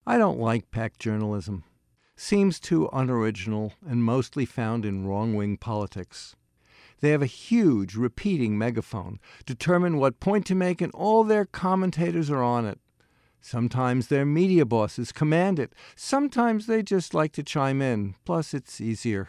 I don't like PAC journalism. Seems too unoriginal and mostly found in wrong-wing politics. They have a huge repeating megaphone, determine what point to make, and all their commentators are on it. Sometimes their media bosses command it. Sometimes they just like to chime in. Plus, it's easier.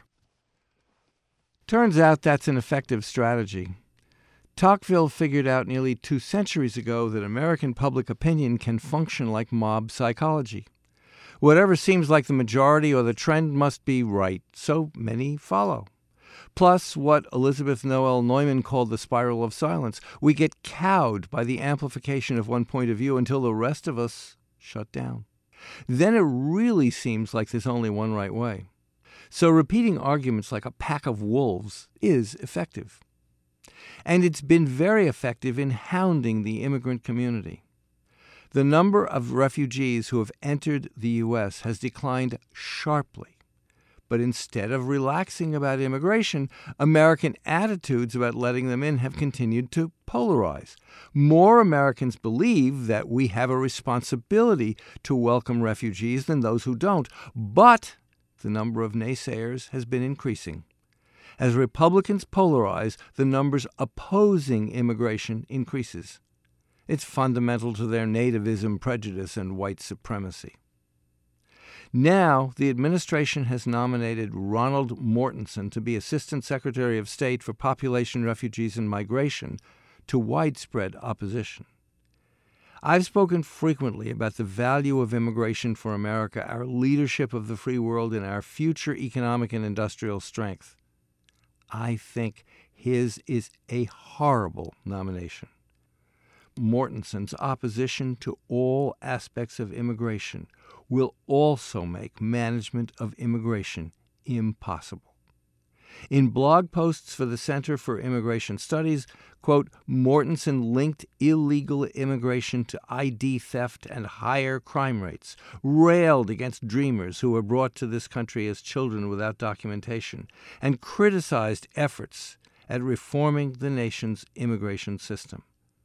Turns out that's an effective strategy. Tocqueville figured out nearly 2 centuries ago that American public opinion can function like mob psychology. Whatever seems like the majority or the trend must be right, so many follow. Plus, what Elizabeth Noel Neumann called the spiral of silence. We get cowed by the amplification of one point of view until the rest of us shut down. Then it really seems like there's only one right way. So repeating arguments like a pack of wolves is effective. And it's been very effective in hounding the immigrant community. The number of refugees who have entered the U.S. has declined sharply. But instead of relaxing about immigration, American attitudes about letting them in have continued to polarize. More Americans believe that we have a responsibility to welcome refugees than those who don't. But the number of naysayers has been increasing. As Republicans polarize, the numbers opposing immigration increases. It's fundamental to their nativism, prejudice, and white supremacy. Now, the administration has nominated Ronald Mortensen to be Assistant Secretary of State for Population, Refugees, and Migration, to widespread opposition. I've spoken frequently about the value of immigration for America, our leadership of the free world, and our future economic and industrial strength. I think his is a horrible nomination. Mortensen's opposition to all aspects of immigration will also make management of immigration impossible. In blog posts for the Center for Immigration Studies, quote, Mortensen linked illegal immigration to ID theft and higher crime rates, railed against dreamers who were brought to this country as children without documentation, and criticized efforts at reforming the nation's immigration system.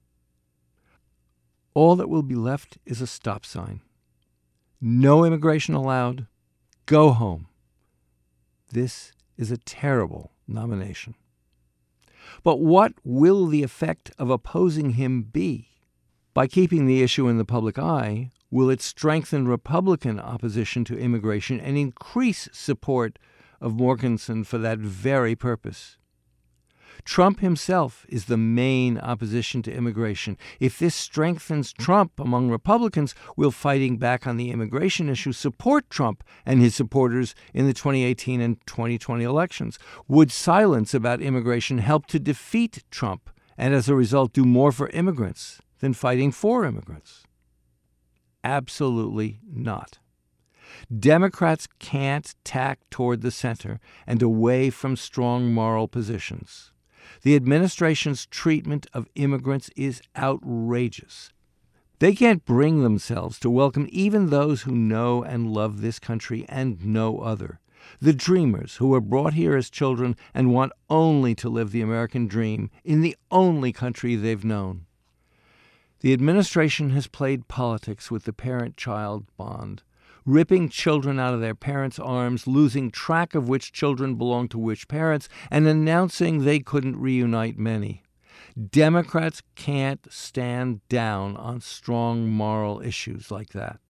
All that will be left is a stop sign. No immigration allowed. Go home. This is a terrible nomination. But what will the effect of opposing him be? By keeping the issue in the public eye, will it strengthen Republican opposition to immigration and increase support of Mortensen for that very purpose? Trump himself is the main opposition to immigration. If this strengthens Trump among Republicans, will fighting back on the immigration issue support Trump and his supporters in the 2018 and 2020 elections? Would silence about immigration help to defeat Trump and as a result do more for immigrants than fighting for immigrants? Absolutely not. Democrats can't tack toward the center and away from strong moral positions. The administration's treatment of immigrants is outrageous. They can't bring themselves to welcome even those who know and love this country and no other. The dreamers who were brought here as children and want only to live the American dream in the only country they've known. The administration has played politics with the parent-child bond, ripping children out of their parents' arms, losing track of which children belong to which parents, and announcing they couldn't reunite many. Democrats can't stand down on strong moral issues like that.